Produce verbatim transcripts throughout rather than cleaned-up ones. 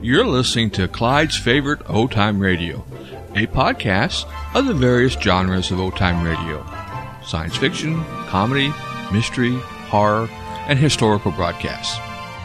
You're listening to Clyde's Favorite Old-Time Radio, a podcast of the various genres of old-time radio: science fiction, comedy, mystery, horror, and historical broadcasts.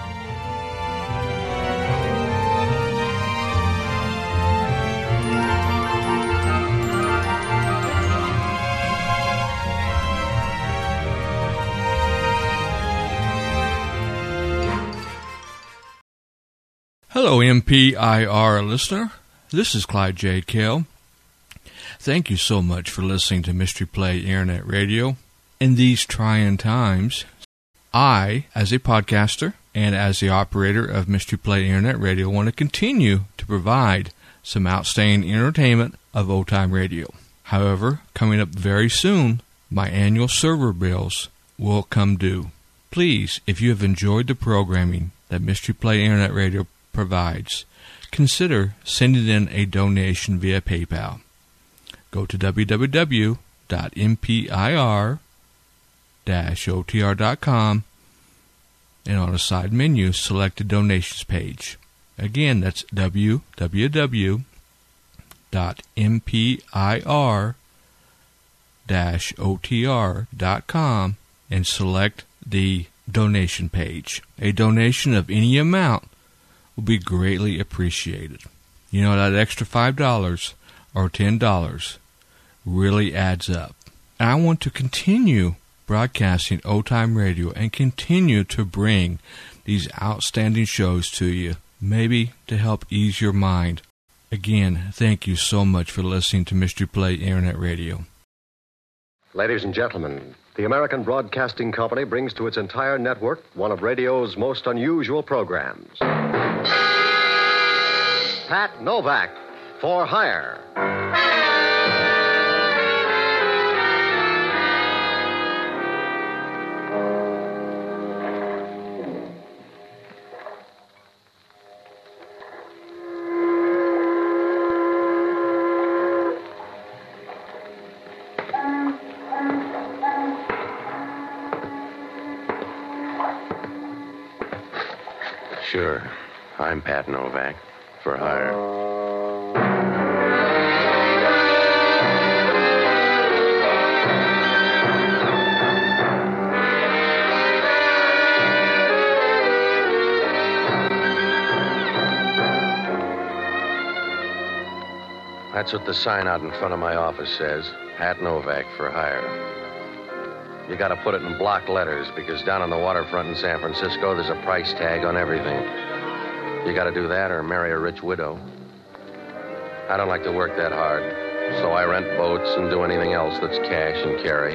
Hello, M P I R listener. This is Clyde J. Kell. Thank you so much for listening to Mystery Play Internet Radio. In these trying times, I, as a podcaster and as the operator of Mystery Play Internet Radio, want to continue to provide some outstanding entertainment of old-time radio. However, coming up very soon, my annual server bills will come due. Please, if you have enjoyed the programming that Mystery Play Internet Radio provides, consider sending in a donation via PayPal. Go to w w w dot m p i r dash o t r dot com and on the side menu select the donations page. Again, that's w w w dot m p i r dash o t r dot com and select the donation page. A donation of any amount will be greatly appreciated. You know, that extra five dollars or ten dollars really adds up. And I want to continue broadcasting old-time radio and continue to bring these outstanding shows to you, maybe to help ease your mind. Again, thank you so much for listening to Mystery Play Internet Radio. Ladies and gentlemen, the American Broadcasting Company brings to its entire network one of radio's most unusual programs. Pat Novak, For Hire. Sure. I'm Pat Novak, For Hire. That's what the sign out in front of my office says. Pat Novak, For Hire. You gotta put it in block letters, because down on the waterfront in San Francisco, there's a price tag on everything. You gotta do that or marry a rich widow. I don't like to work that hard, so I rent boats and do anything else that's cash and carry.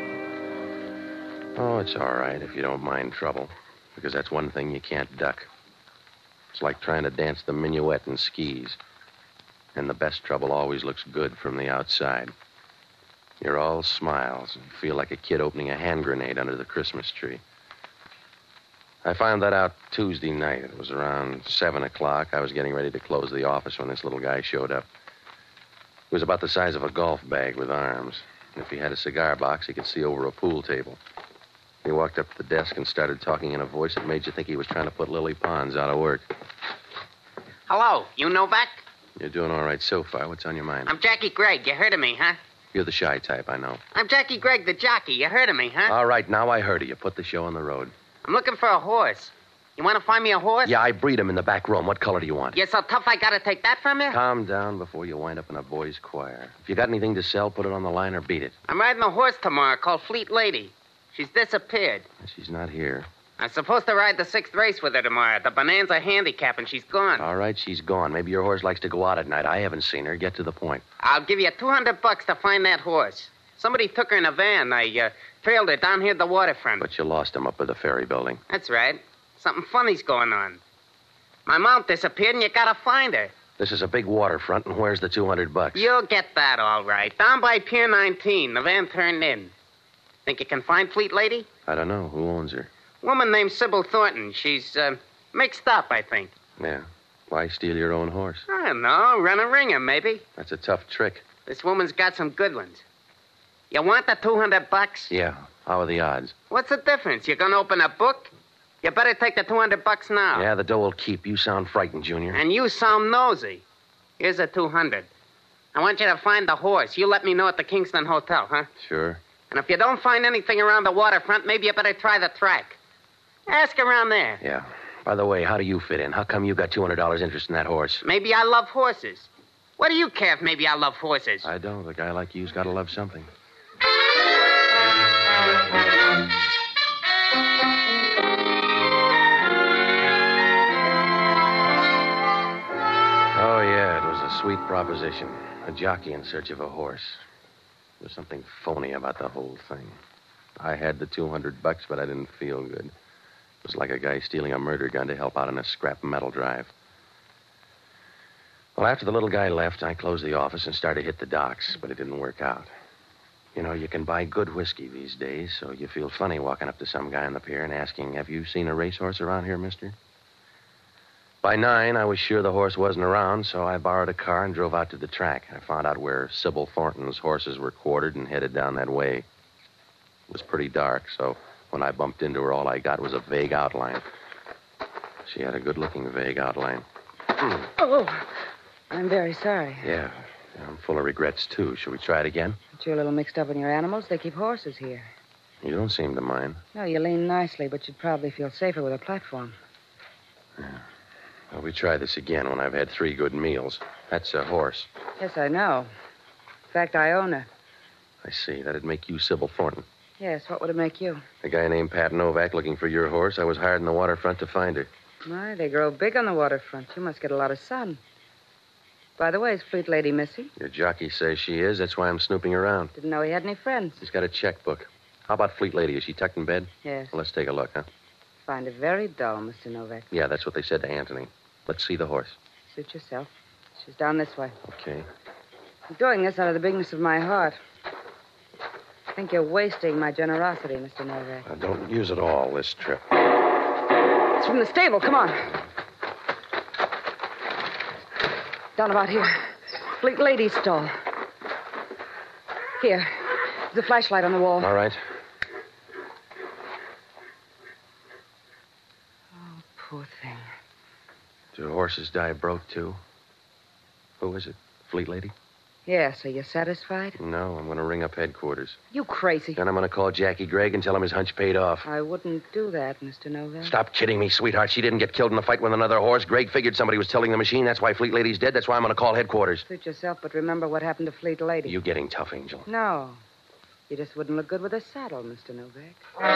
Oh, it's all right if you don't mind trouble, because that's one thing you can't duck. It's like trying to dance the minuet in skis, and the best trouble always looks good from the outside. You're all smiles and feel like a kid opening a hand grenade under the Christmas tree. I found that out Tuesday night. It was around seven o'clock. I was getting ready to close the office when this little guy showed up. He was about the size of a golf bag with arms. And if he had a cigar box, he could see over a pool table. He walked up to the desk and started talking in a voice that made you think he was trying to put Lily Pons out of work. Hello, you Novak? You're doing all right so far. What's on your mind? I'm Jackie Gregg. You heard of me, huh? You're the shy type, I know. I'm Jackie Gregg, the jockey. You heard of me, huh? All right, now I heard of you. Put the show on the road. I'm looking for a horse. You want to find me a horse? Yeah, I breed 'em in the back room. What color do you want? You're so tough I gotta take that from you? Calm down before you wind up in a boys' choir. If you got anything to sell, put it on the line or beat it. I'm riding a horse tomorrow called Fleet Lady. She's disappeared. She's not here. I'm supposed to ride the sixth race with her tomorrow at the Bonanza Handicap, and she's gone. All right, she's gone. Maybe your horse likes to go out at night. I haven't seen her. Get to the point. I'll give you two hundred bucks to find that horse. Somebody took her in a van. I uh, trailed her down here at the waterfront. But you lost him up at the ferry building. That's right. Something funny's going on. My mount disappeared, and you gotta find her. This is a big waterfront, and where's the two hundred bucks? You'll get that all right. Down by Pier nineteen. The van turned in. Think you can find Fleet Lady? I don't know. Who owns her? Woman named Sybil Thornton. She's uh, mixed up, I think. Yeah. Why steal your own horse? I don't know. Run a ringer, maybe. That's a tough trick. This woman's got some good ones. You want the two hundred bucks? Yeah. How are the odds? What's the difference? You gonna open a book? You better take the two hundred bucks now. Yeah, the dough will keep. You sound frightened, Junior. And you sound nosy. Here's the two hundred. I want you to find the horse. You let me know at the Kingston Hotel, huh? Sure. And if you don't find anything around the waterfront, maybe you better try the track. Ask around there. Yeah. By the way, how do you fit in? How come you got two hundred dollars interest in that horse? Maybe I love horses. What do you care if maybe I love horses? I don't. A guy like you's got to love something. Oh, yeah, it was a sweet proposition. A jockey in search of a horse. There was something phony about the whole thing. I had the two hundred bucks, but I didn't feel good. It was like a guy stealing a murder gun to help out in a scrap metal drive. Well, after the little guy left, I closed the office and started to hit the docks, but it didn't work out. You know, you can buy good whiskey these days, so you feel funny walking up to some guy on the pier and asking, have you seen a racehorse around here, mister? By nine, I was sure the horse wasn't around, so I borrowed a car and drove out to the track. I found out where Sybil Thornton's horses were quartered and headed down that way. It was pretty dark, so when I bumped into her, all I got was a vague outline. She had a good-looking vague outline. Oh, I'm very sorry. Yeah, yeah, I'm full of regrets, too. Should we try it again? But you're a little mixed up in your animals. They keep horses here. You don't seem to mind. No, you lean nicely, but you'd probably feel safer with a platform. Yeah. Well, we try this again when I've had three good meals. That's a horse. Yes, I know. In fact, I own her. I see. That'd make you Sybil Thornton. Yes, what would it make you? A guy named Pat Novak looking for your horse. I was hired in the waterfront to find her. My, they grow big on the waterfront. You must get a lot of sun. By the way, is Fleet Lady missing? Your jockey says she is. That's why I'm snooping around. Didn't know he had any friends. He's got a checkbook. How about Fleet Lady? Is she tucked in bed? Yes. Well, let's take a look, huh? Find it very dull, Mister Novak. Yeah, that's what they said to Anthony. Let's see the horse. Suit yourself. She's down this way. Okay. I'm doing this out of the bigness of my heart. I think you're wasting my generosity, Mister Novak. Now, don't use it all this trip. It's from the stable. Come on. Down about here. Fleet Lady's stall. Here. There's a flashlight on the wall. All right. Oh, poor thing. Do horses die broke, too? Who is it? Fleet Lady? Yes, are you satisfied? No, I'm going to ring up headquarters. You crazy. Then I'm going to call Jackie Gregg and tell him his hunch paid off. I wouldn't do that, Mister Novak. Stop kidding me, sweetheart. She didn't get killed in a fight with another horse. Gregg figured somebody was tilting the machine. That's why Fleet Lady's dead. That's why I'm going to call headquarters. Suit yourself, but remember what happened to Fleet Lady. You getting tough, Angel. No. You just wouldn't look good with a saddle, Mister Novak.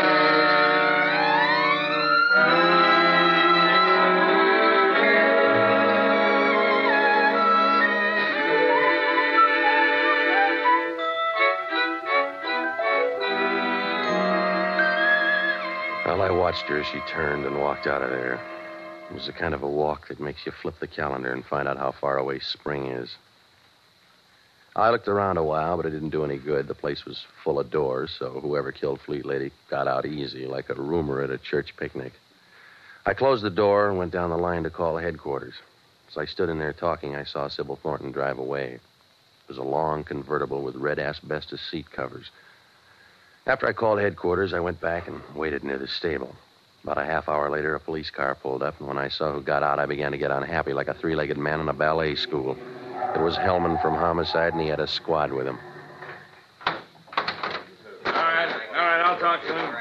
Well, I watched her as she turned and walked out of there. It was the kind of a walk that makes you flip the calendar and find out how far away spring is. I looked around a while, but it didn't do any good. The place was full of doors, so whoever killed Fleet Lady got out easy, like a rumor at a church picnic. I closed the door and went down the line to call headquarters. As I stood in there talking, I saw Sybil Thornton drive away. It was a long convertible with red asbestos seat covers. After I called headquarters, I went back and waited near the stable. About a half hour later, a police car pulled up, and when I saw who got out, I began to get unhappy, like a three-legged man in a ballet school. It was Hellman from Homicide, and he had a squad with him. All right, all right, I'll talk to him.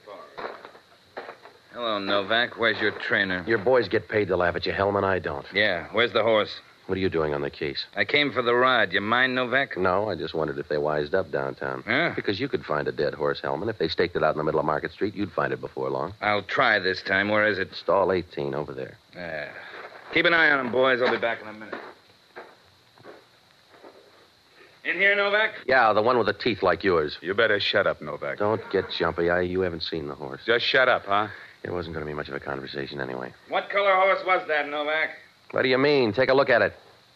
Hello, Novak. Where's your trainer? Your boys get paid to laugh at you, Hellman. I don't. Yeah, where's the horse? What are you doing on the case? I came for the ride. You mind, Novak? No, I just wondered if they wised up downtown. Huh? Because you could find a dead horse, Hellman. If they staked it out in the middle of Market Street, you'd find it before long. I'll try this time. Where is it? Stall eighteen, over there. Yeah. Keep an eye on him, boys. I'll be back in a minute. In here, Novak? Yeah, the one with the teeth like yours. You better shut up, Novak. Don't get jumpy. I, you haven't seen the horse. Just shut up, huh? It wasn't going to be much of a conversation anyway. What color horse was that, Novak? What do you mean? Take a look at it.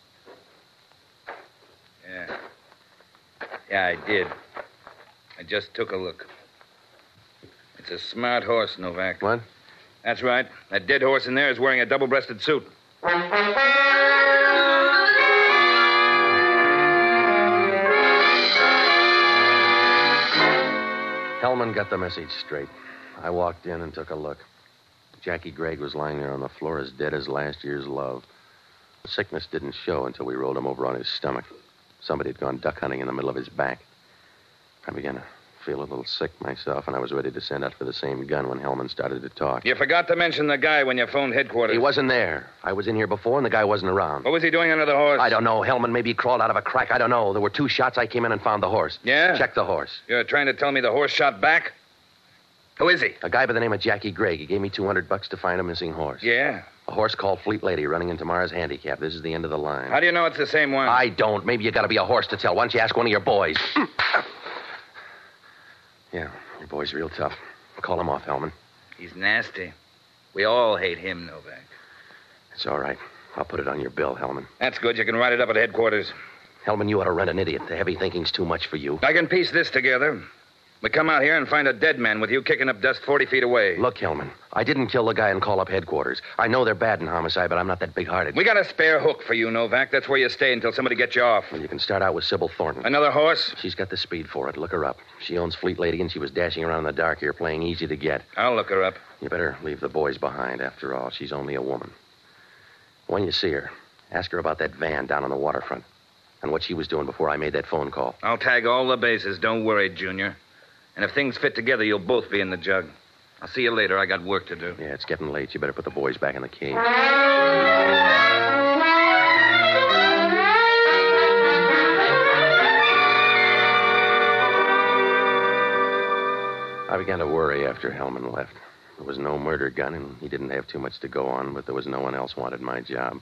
Yeah. Yeah, I did. I just took a look. It's a smart horse, Novak. What? That's right. That dead horse in there is wearing a double-breasted suit. Hellman got the message straight. I walked in and took a look. Jackie Gregg was lying there on the floor as dead as last year's love. The sickness didn't show until we rolled him over on his stomach. Somebody had gone duck hunting in the middle of his back. I began to feel a little sick myself, and I was ready to send out for the same gun when Hellman started to talk. You forgot to mention the guy when you phoned headquarters. He wasn't there. I was in here before, and the guy wasn't around. What was he doing under the horse? I don't know. Hellman maybe crawled out of a crack. I don't know. There were two shots. I came in and found the horse. Yeah? Check the horse. You're trying to tell me the horse shot back? Who is he? A guy by the name of Jackie Gregg. He gave me two hundred bucks to find a missing horse. Yeah? A horse called Fleet Lady running into Mars Handicap. This is the end of the line. How do you know it's the same one? I don't. Maybe you got to be a horse to tell. Why don't you ask one of your boys? Yeah, your boy's real tough. Call him off, Hellman. He's nasty. We all hate him, Novak. It's all right. I'll put it on your bill, Hellman. That's good. You can write it up at headquarters. Hellman, you ought to rent an idiot. The heavy thinking's too much for you. I can piece this together. We come out here and find a dead man with you kicking up dust forty feet away. Look, Hellman, I didn't kill the guy and call up headquarters. I know they're bad in homicide, but I'm not that big-hearted. We got a spare hook for you, Novak. That's where you stay until somebody gets you off. Well, you can start out with Sybil Thornton. Another horse? She's got the speed for it. Look her up. She owns Fleet Lady, and she was dashing around in the dark here playing easy to get. I'll look her up. You better leave the boys behind. After all, she's only a woman. When you see her, ask her about that van down on the waterfront and what she was doing before I made that phone call. I'll tag all the bases. Don't worry, Junior. And if things fit together, you'll both be in the jug. I'll see you later. I got work to do. Yeah, it's getting late. You better put the boys back in the cage. I began to worry after Hellman left. There was no murder gun, and he didn't have too much to go on, but there was no one else wanted my job.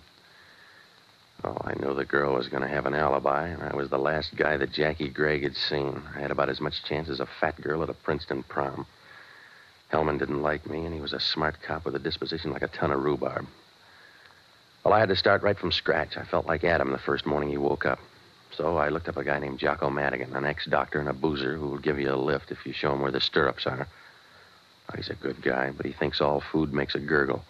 Oh, I knew the girl was going to have an alibi, and I was the last guy that Jackie Gregg had seen. I had about as much chance as a fat girl at a Princeton prom. Hellman didn't like me, and he was a smart cop with a disposition like a ton of rhubarb. Well, I had to start right from scratch. I felt like Adam the first morning he woke up. So I looked up a guy named Jocko Madigan, an ex-doctor and a boozer who would give you a lift if you show him where the stirrups are. Oh, he's a good guy, but he thinks all food makes a gurgle.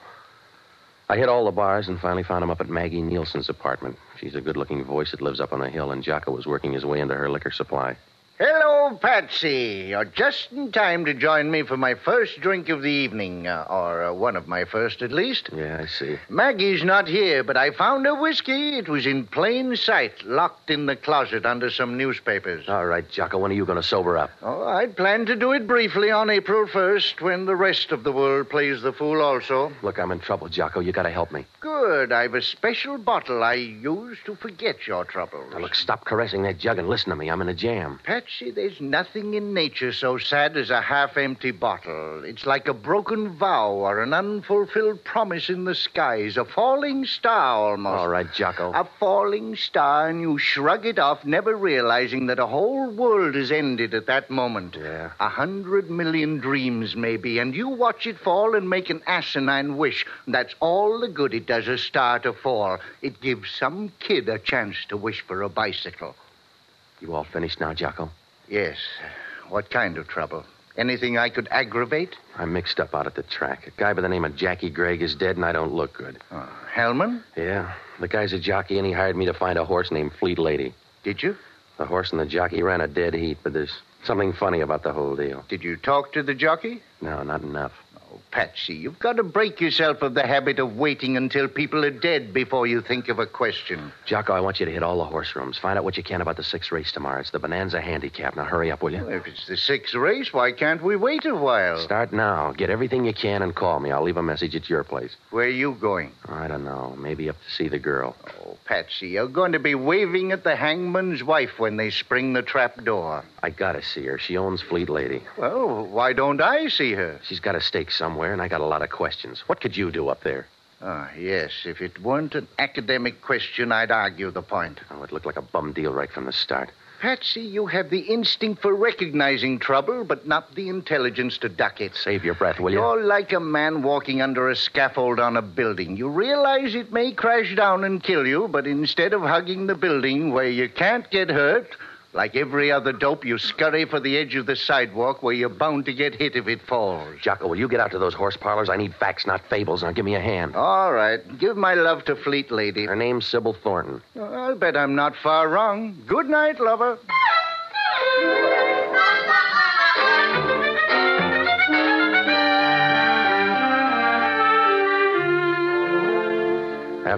I hit all the bars and finally found him up at Maggie Nielsen's apartment. She's a good-looking voice that lives up on the hill, and Jocko was working his way into her liquor supply. Hello, Patsy. You're just in time to join me for my first drink of the evening, uh, or uh, one of my first, at least. Yeah, I see. Maggie's not here, but I found her whiskey. It was in plain sight, locked in the closet under some newspapers. All right, Jocko, when are you going to sober up? Oh, I'd planned to do it briefly on April first, when the rest of the world plays the fool also. Look, I'm in trouble, Jocko. You got to help me. Good. I've a special bottle I use to forget your troubles. Now, look, stop caressing that jug and listen to me. I'm in a jam. Patsy, there's nothing in nature so sad as a half-empty bottle. It's like a broken vow or an unfulfilled promise in the skies, a falling star almost. All right, Jocko. A falling star, and you shrug it off, never realizing that a whole world is ended at that moment. Yeah. A hundred million dreams, maybe, and you watch it fall and make an asinine wish. That's all the good it does a star to fall. It gives some kid a chance to wish for a bicycle. You all finished now, Jocko? Yes. What kind of trouble? Anything I could aggravate? I'm mixed up out at the track. A guy by the name of Jackie Gregg is dead, and I don't look good. Oh, Hellman? Yeah. The guy's a jockey, and he hired me to find a horse named Fleet Lady. Did you? The horse and the jockey ran a dead heat, but there's something funny about the whole deal. Did you talk to the jockey? No, not enough. Oh, Patsy, you've got to break yourself of the habit of waiting until people are dead before you think of a question. Jocko, I want you to hit all the horse rooms. Find out what you can about the sixth race tomorrow. It's the Bonanza Handicap. Now, hurry up, will you? Well, if it's the sixth race, why can't we wait a while? Start now. Get everything you can and call me. I'll leave a message at your place. Where are you going? I don't know. Maybe up to see the girl. Oh, Patsy, you're going to be waving at the hangman's wife when they spring the trap door. I gotta see her. She owns Fleet Lady. Well, why don't I see her? She's got a stake somewhere, and I got a lot of questions. What could you do up there? Ah, yes. If it weren't an academic question, I'd argue the point. Oh, it looked like a bum deal right from the start. Patsy, you have the instinct for recognizing trouble, but not the intelligence to duck it. Save your breath, will you? You're like a man walking under a scaffold on a building. You realize it may crash down and kill you, but instead of hugging the building where you can't get hurt, like every other dope, you scurry for the edge of the sidewalk where you're bound to get hit if it falls. Jocko, will you get out to those horse parlors? I need facts, not fables. Now, give me a hand. All right. Give my love to Fleet Lady. Her name's Sybil Thornton. I'll bet I'm not far wrong. Good night, lover.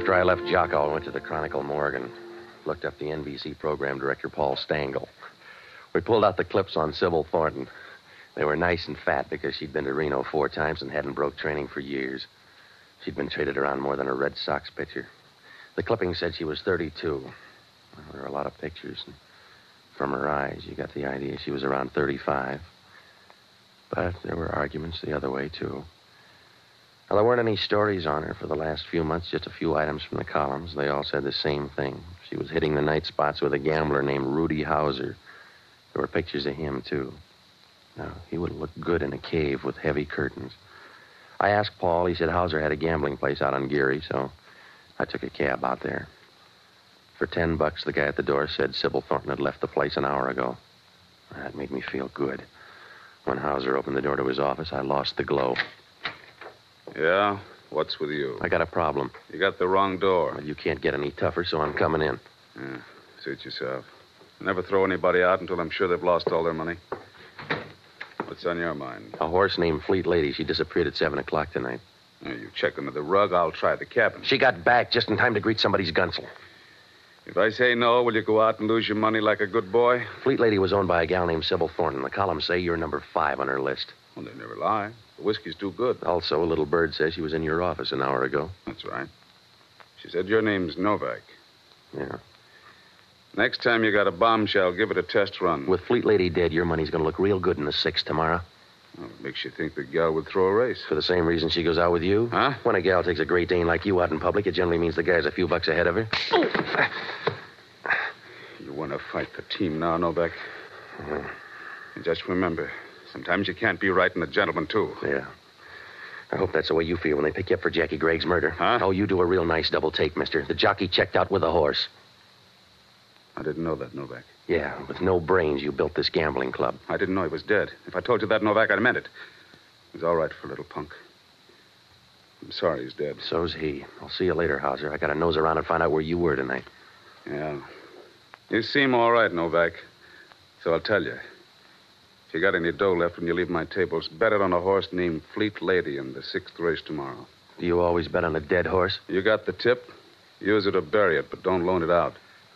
After I left Jocko, I went to the Chronicle morgue and looked up the N B C program director, Paul Stengel. We pulled out the clips on Sybil Thornton. They were nice and fat because she'd been to Reno four times and hadn't broke training for years. She'd been traded around more than a Red Sox pitcher. The clipping said she was thirty-two. Well, there were a lot of pictures, and from her eyes, you got the idea she was around thirty-five. But there were arguments the other way, too. Well, there weren't any stories on her for the last few months, just a few items from the columns. They all said the same thing. She was hitting the night spots with a gambler named Rudy Hauser. There were pictures of him, too. Now, he would have looked good in a cave with heavy curtains. I asked Paul. He said Hauser had a gambling place out on Geary, so I took a cab out there. For ten bucks, the guy at the door said Sybil Thornton had left the place an hour ago. That made me feel good. When Hauser opened the door to his office, I lost the glow. Yeah? What's with you? I got a problem. You got the wrong door. Well, you can't get any tougher, so I'm coming in. Yeah, suit yourself. Never throw anybody out until I'm sure they've lost all their money. What's on your mind? A horse named Fleet Lady. She disappeared at seven o'clock tonight. Now, you check under the rug, I'll try the cabin. She got back just in time to greet somebody's gunsel. If I say no, will you go out and lose your money like a good boy? Fleet Lady was owned by a gal named Sybil Thornton. The columns say you're number five on her list. Well, they never lie. The whiskey's too good. Also, a little bird says she was in your office an hour ago. That's right. She said your name's Novak. Yeah. Next time you got a bombshell, give it a test run. With Fleet Lady dead, your money's going to look real good in the six tomorrow. Well, it makes you think the gal would throw a race. For the same reason she goes out with you? Huh? When a gal takes a Great Dane like you out in public, it generally means the guy's a few bucks ahead of her. You want to fight the team now, Novak? Yeah. And just remember, sometimes you can't be right and a gentleman, too. Yeah. I hope that's the way you feel when they pick you up for Jackie Gregg's murder. Huh? Oh, you do a real nice double take, mister. The jockey checked out with a horse. I didn't know that, Novak. Yeah, with no brains, you built this gambling club. I didn't know he was dead. If I told you that, Novak, I'd meant it. It was all right for a little punk. I'm sorry he's dead. So's he. I'll see you later, Hauser. I got to nose around and find out where you were tonight. Yeah. You seem all right, Novak. So I'll tell you. If you got any dough left when you leave my tables, bet it on a horse named Fleet Lady in the sixth race tomorrow. Do you always bet on a dead horse? You got the tip. Use it or bury it, but don't loan it out.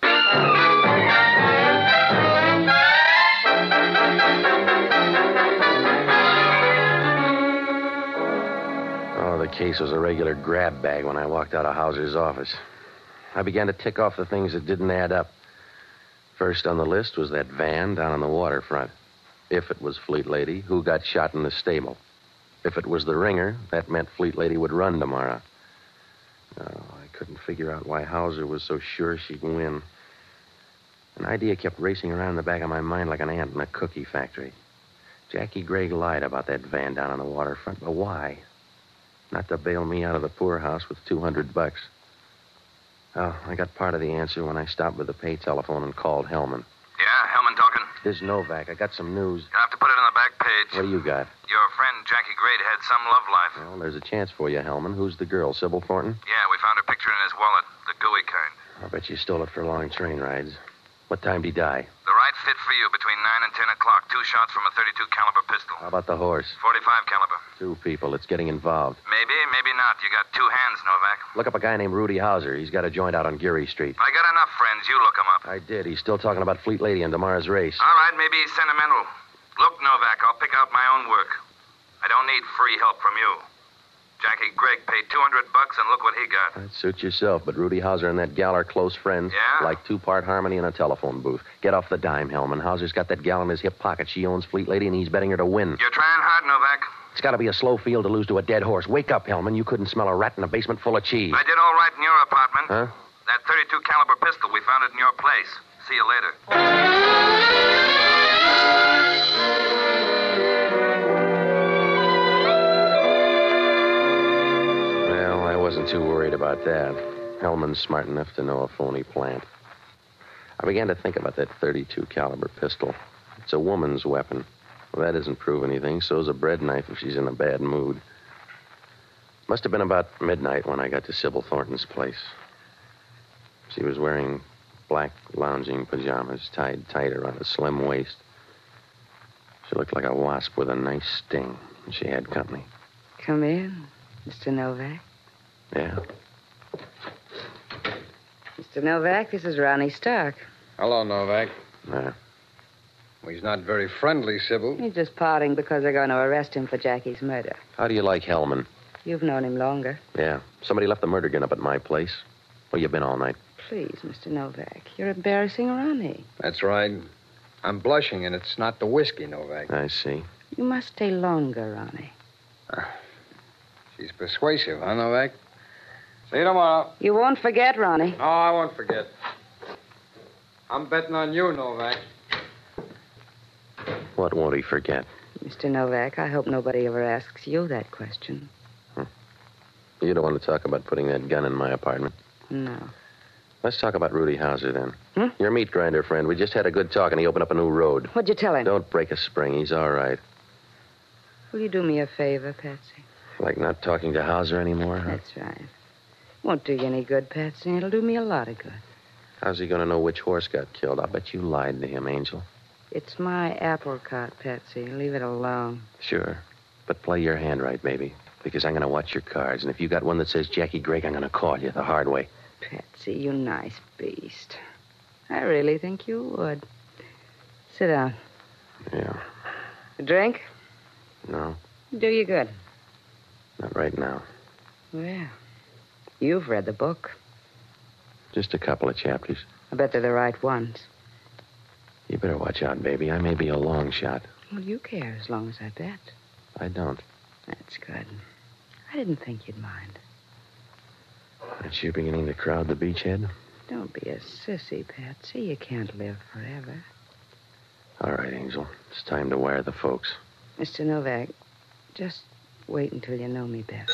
Oh, the case was a regular grab bag when I walked out of Hauser's office. I began to tick off the things that didn't add up. First on the list was that van down on the waterfront. If it was Fleet Lady, who got shot in the stable? If it was the ringer, that meant Fleet Lady would run tomorrow. Oh, I couldn't figure out why Hauser was so sure she'd win. An idea kept racing around in the back of my mind like an ant in a cookie factory. Jackie Gregg lied about that van down on the waterfront, but why? Not to bail me out of the poorhouse with two hundred bucks. Oh, I got part of the answer when I stopped with the pay telephone and called Hellman. Yeah, Hellman talking. This is Novak. I got some news. You'll have to put it on the back page. What do you got? Your friend Jackie Gray had some love life. Well, there's a chance for you, Hellman. Who's the girl, Sybil Thornton? Yeah, we found her picture in his wallet, the gooey kind. I bet you stole it for long train rides. What time did he die? The right fit for you between nine and ten o'clock. Two shots from a thirty-two caliber pistol. How about the horse? forty-five caliber. Two people. It's getting involved. Maybe, maybe not. You got two hands, Novak. Look up a guy named Rudy Hauser. He's got a joint out on Geary Street. I got enough friends. You look him up. I did. He's still talking about Fleet Lady and tomorrow's race. All right, maybe he's sentimental. Look, Novak, I'll pick out my own work. I don't need free help from you. Jackie Gregg paid two hundred bucks, and look what he got. That suits yourself, but Rudy Hauser and that gal are close friends. Yeah? Like two-part harmony in a telephone booth. Get off the dime, Hellman. Hauser's got that gal in his hip pocket. She owns Fleet Lady, and he's betting her to win. You're trying hard, Novak. It's got to be a slow field to lose to a dead horse. Wake up, Hellman. You couldn't smell a rat in a basement full of cheese. I did all right in your apartment. Huh? That thirty-two caliber pistol, we found it in your place. See you later. Well, I wasn't too worried about that. Hellman's smart enough to know a phony plant. I began to think about that thirty-two caliber pistol. It's a woman's weapon. Well, that doesn't prove anything. So's a bread knife if she's in a bad mood. Must have been about midnight when I got to Sybil Thornton's place. She was wearing black lounging pajamas tied tight around a slim waist. She looked like a wasp with a nice sting, and she had company. Come in, Mister Novak. Yeah. Mister Novak, this is Ronnie Stark. Hello, Novak. Uh, Well, he's not very friendly, Sybil. He's just parting because they're going to arrest him for Jackie's murder. how do you like Hellman? You've known him longer. Yeah. Somebody left the murder gun up at my place. Where you been all night? Please, Mister Novak, you're embarrassing Ronnie. That's right. I'm blushing, and it's not the whiskey, Novak. I see. You must stay longer, Ronnie. She's persuasive, huh, Novak? See you tomorrow. You won't forget, Ronnie. No, I won't forget. I'm betting on you, Novak. What won't he forget? Mister Novak, I hope nobody ever asks you that question. You don't want to talk about putting that gun in my apartment. No. Let's talk about Rudy Hauser, then. Hmm? Your meat grinder friend. We just had a good talk, and he opened up a new road. What'd you tell him? Don't break a spring. He's all right. Will you do me a favor, Patsy? Like not talking to Hauser anymore, huh? That's right. Won't do you any good, Patsy. It'll do me a lot of good. How's he going to know which horse got killed? I'll bet you lied to him, Angel. It's my apple cart, Patsy. Leave it alone. Sure. But play your hand right, baby. Because I'm going to watch your cards. And if you got one that says Jackie Gregg, I'm going to call you the hard way. Patsy, you nice beast. I really think you would. Sit down. Yeah. A drink? No, Do you good. not right now. Well, you've read the book. Just a couple of chapters. I bet they're the right ones. You better watch out, baby. I may be a long shot. Well, you care as long as I bet. I don't. That's good. I didn't think you'd mind. Aren't you beginning to crowd the beachhead? Don't be a sissy, Patsy. You can't live forever. All right, Angel. It's time to wire the folks. Mister Novak, just wait until you know me better.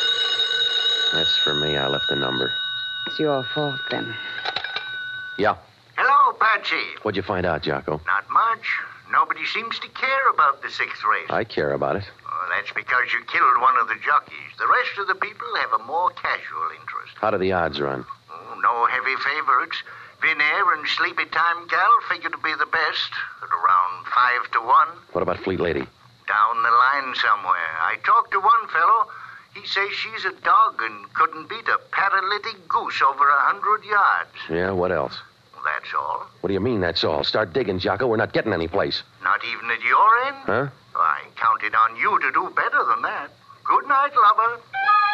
That's for me. I left the number. It's your fault, then. Yeah. Hello, Patsy. What'd you find out, Jocko? Not much. Nobody seems to care about the sixth race. I care about it. Oh, that's because you killed one of the jockeys. The rest of the people have a more casual interest. How do the odds run? Oh, no heavy favorites. Vin Air and Sleepy Time Gal figure to be the best, at around five to one. What about Fleet Lady? Down the line somewhere. I talked to one fellow. He says she's a dog and couldn't beat a paralytic goose over a hundred yards. Yeah, what else? That's all. What do you mean, that's all? Start digging, Jocko. We're not getting any place. Not even at your end? Huh? I counted on you to do better than that. Good night, lover.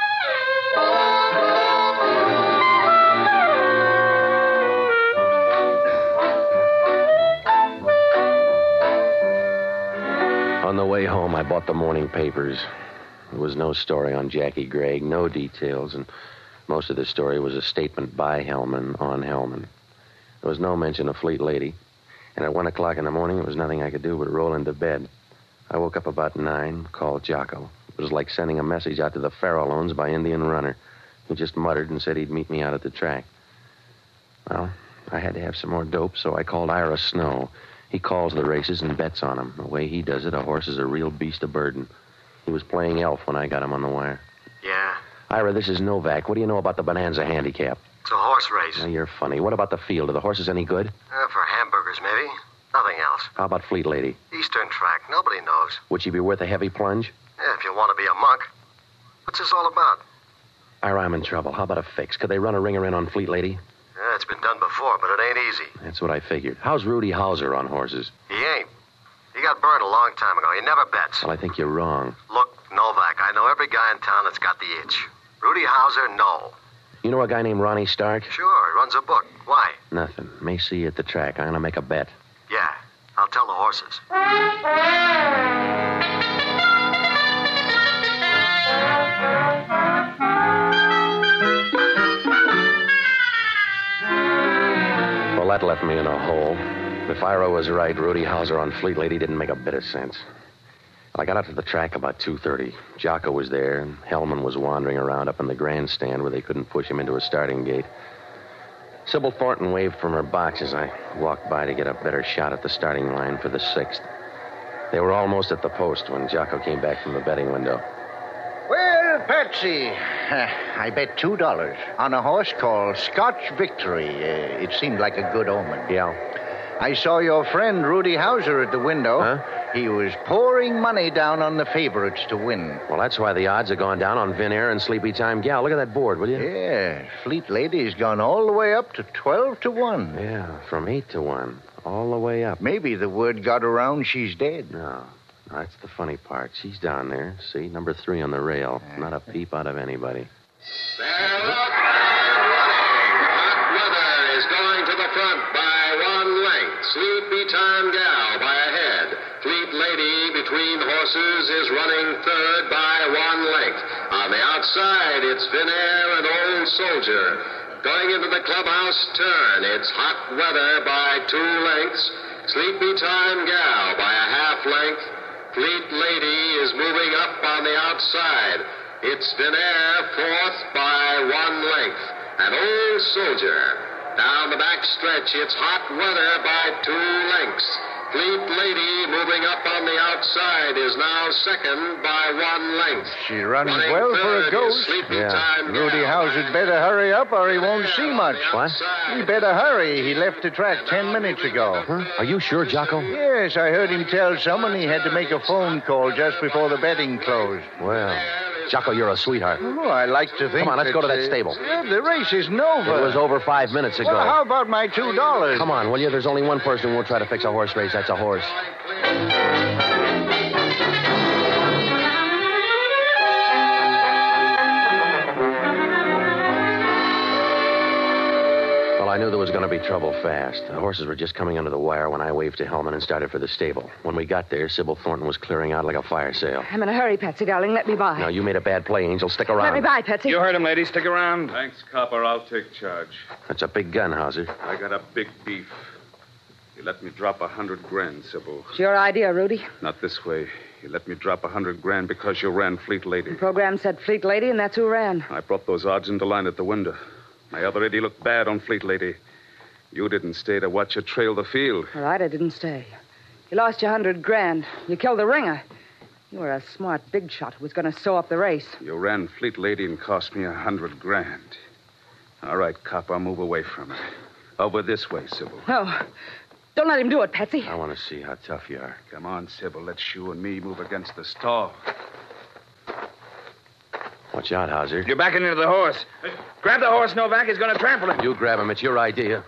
On the way home, I bought the morning papers. There was no story on Jackie Gregg, no details, and most of the story was a statement by Hellman on Hellman. There was no mention of Fleet Lady, and at one o'clock in the morning, there was nothing I could do but roll into bed. I woke up about nine, called Jocko. It was like sending a message out to the Farallones by Indian Runner. He just muttered and said he'd meet me out at the track. Well, I had to have some more dope, so I called Ira Snow. He calls the races and bets on them. The way he does it, a horse is a real beast of burden. He was playing Elf when I got him on the wire. Yeah, Ira, this is Novak. What do you know about the Bonanza Handicap? it's a horse race. Now, you're funny. What about the field? Are the horses any good? Uh, for hamburgers, maybe. Nothing else. How about Fleet Lady? Eastern track. Nobody knows. Would she be worth a heavy plunge? Yeah, if you want to be a monk. What's this all about? Ira, I'm in trouble. How about a fix? Could they run a ringer in on Fleet Lady? Yeah, it's been done before, but it ain't easy. That's what I figured. How's Rudy Hauser on horses? He ain't. He got burned a long time ago. He never bets. Well, I think you're wrong. Look, Novak, I know every guy in town that's got the itch. Rudy Hauser, no. You know a guy named Ronnie Stark? Sure, he runs a book. Why? Nothing. May see you at the track. I'm going to make a bet. Yeah, I'll tell the horses. Well, that left me in a hole. If Ira was right, Rudy Hauser on Fleet Lady didn't make a bit of sense. I got out to the track about two thirty. Jocko was there, and Hellman was wandering around up in the grandstand where they couldn't push him into a starting gate. Sybil Thornton waved from her box as I walked by to get a better shot at the starting line for the sixth. They were almost at the post when Jocko came back from the betting window. Well, Patsy, uh, I bet two dollars on a horse called Scotch Victory. Uh, it seemed like a good omen. Yeah. I saw your friend Rudy Hauser at the window. Huh? He was pouring money down on the favorites to win. Well, that's why the odds have gone down on Vin Air and Sleepy Time Gal. Look at that board, will you? Yeah, Fleet Lady's gone all the way up to twelve to one. Yeah, from eight to one, all the way up. Maybe the word got around she's dead. No, that's the funny part. She's down there, see, number three on the rail. Not a peep out of anybody. Stand up and running. Hot Weather is going to the front by one length. Sleepy Time Gal by a head. Fleet Lady between horses is running third by one length. On the outside, it's Vin Air and Old Soldier. Going into the clubhouse turn, it's Hot Weather by two lengths. Sleepy Time Gal by a half length. Fleet Lady is moving up on the outside. It's Vin Air fourth by one length. And Old Soldier. Down the back stretch, it's Hot Weather by two lengths. Fleet Lady moving up on the outside is now second by one length. She's running, Running well for third a is ghost. Sleepy Yeah. Time Rudy Gal. Hauser'd better hurry up or he won't see much. What? He better hurry. He left the track ten minutes ago. Huh? Are you sure, Jocko? Yes, I heard him tell someone he had to make a phone call just before the betting closed. Well, Jocko, you're a sweetheart. Oh, I like to think. Come on, let's go to that uh, stable. yeah, the race isn't over. It was over five minutes ago. Well, how about my two dollars? Come on, will you? There's only one person who will try to fix a horse race. That's a horse. Well, I knew there was going to be trouble fast. The horses were just coming under the wire when I waved to Hellman and started for the stable. When we got there, Sybil Thornton was clearing out like a fire sale. I'm in a hurry, Patsy, darling. Let me by. Now, you made a bad play, Angel. Stick around. Let me by, Patsy. You heard him, lady. Stick around. Thanks, Copper. I'll take charge. That's a big gun, Hauser. I got a big beef. You let me drop a hundred grand, Sybil. It's your idea, Rudy. Not this way. You let me drop a hundred grand because you ran Fleet Lady. The program said Fleet Lady, and that's who ran. I brought those odds into line at the window. My other eighty looked bad on Fleet Lady. You didn't stay to watch her trail the field. All right, I didn't stay. You lost your hundred grand. You killed the ringer. You were a smart big shot who was going to sew up the race. You ran Fleet Lady and cost me a hundred grand. All right, cop, I'll move away from her. Over this way, Sybil. No. Don't let him do it, Patsy. I want to see how tough you are. Come on, Sybil. Let's you and me move against the stall. Watch out, Hauser. You're backing into the horse. Grab the horse, Novak. He's going to trample him. You grab him. It's your idea.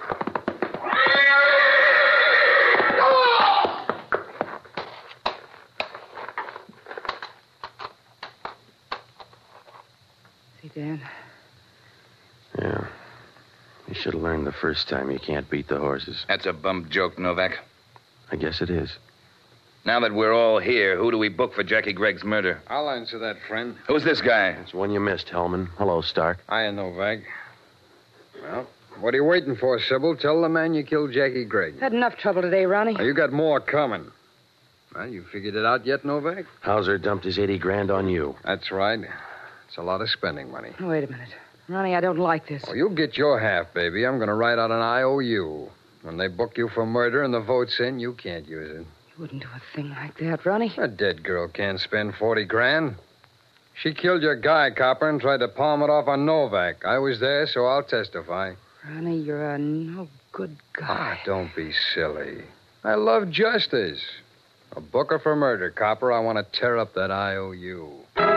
See, Dan? Yeah. You should have learned the first time you can't beat the horses. That's a bum joke, Novak. I guess it is. Now that we're all here, who do we book for Jackie Gregg's murder? I'll answer that, friend. Who's this guy? It's one you missed, Hellman. Hello, Stark. Hiya, Novak. Well, what are you waiting for, Sybil? Tell the man you killed Jackie Gregg. Had enough trouble today, Ronnie. Now, you got more coming. Well, you figured it out yet, Novak? Hauser dumped his eighty grand on you. That's right. It's a lot of spending money. Wait a minute. Ronnie, I don't like this. Well, you'll get your half, baby. I'm going to write out an I O U. When they book you for murder and the vote's in, you can't use it. You wouldn't do a thing like that, Ronnie. A dead girl can't spend forty grand. She killed your guy, Copper, and tried to palm it off on Novak. I was there, so I'll testify. Ronnie, you're a no good guy. Ah, don't be silly. I love justice. A booker for murder, Copper. I want to tear up that I O U.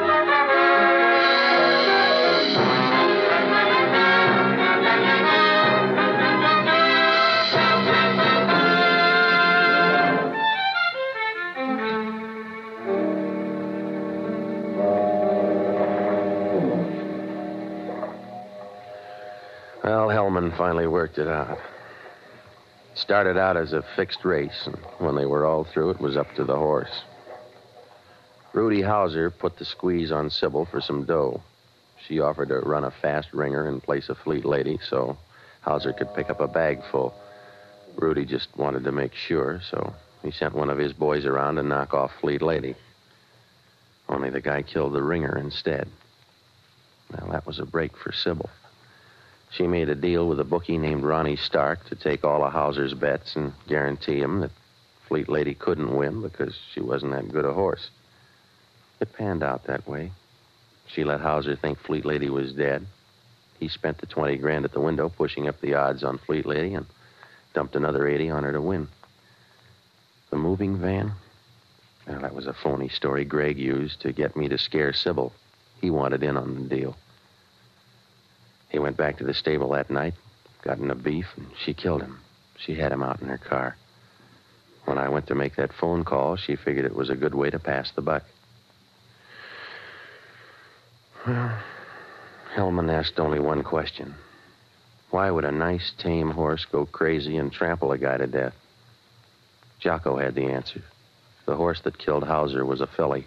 Well, Hellman finally worked it out. Started out as a fixed race, and when they were all through, it was up to the horse. Rudy Hauser put the squeeze on Sybil for some dough. She offered to run a fast ringer in place of Fleet Lady, so Hauser could pick up a bag full. Rudy just wanted to make sure, so he sent one of his boys around to knock off Fleet Lady. Only the guy killed the ringer instead. Well, that was a break for Sybil. She made a deal with a bookie named Ronnie Stark to take all of Hauser's bets and guarantee him that Fleet Lady couldn't win because she wasn't that good a horse. It panned out that way. She let Hauser think Fleet Lady was dead. He spent the twenty grand at the window pushing up the odds on Fleet Lady and dumped another eighty on her to win. The moving van? Now, that was a phony story Greg used to get me to scare Sybil. He wanted in on the deal. He went back to the stable that night, got in a beef, and she killed him. She had him out in her car. When I went to make that phone call, she figured it was a good way to pass the buck. Well, Hellman asked only one question. Why would a nice, tame horse go crazy and trample a guy to death? Jocko had the answer. The horse that killed Hauser was a filly.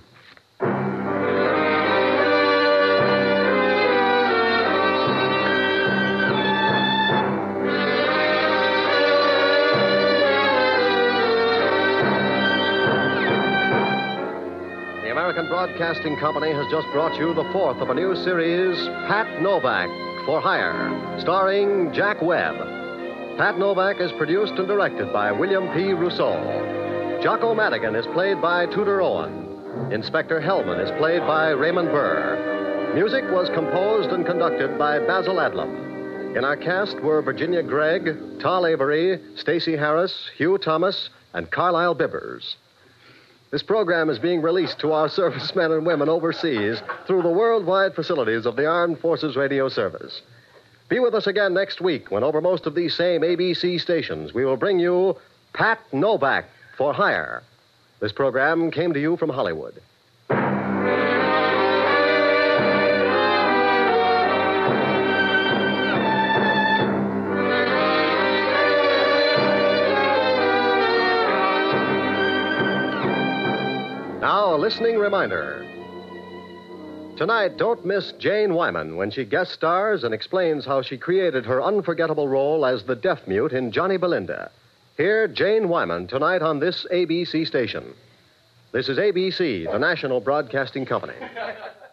The American Broadcasting Company has just brought you the fourth of a new series, Pat Novak, for Hire, starring Jack Webb. Pat Novak is produced and directed by William P. Rousseau. Jocko Madigan is played by Tudor Owen. Inspector Hellman is played by Raymond Burr. Music was composed and conducted by Basil Adlam. In our cast were Virginia Gregg, Tal Avery, Stacey Harris, Hugh Thomas, and Carlisle Bibbers. This program is being released to our servicemen and women overseas through the worldwide facilities of the Armed Forces Radio Service. Be with us again next week when over most of these same A B C stations we will bring you Pat Novak for Hire. This program came to you from Hollywood. Now, a listening reminder. Tonight, don't miss Jane Wyman when she guest stars and explains how she created her unforgettable role as the deaf mute in Johnny Belinda. Hear Jane Wyman tonight on this A B C station. This is A B C, the national broadcasting company.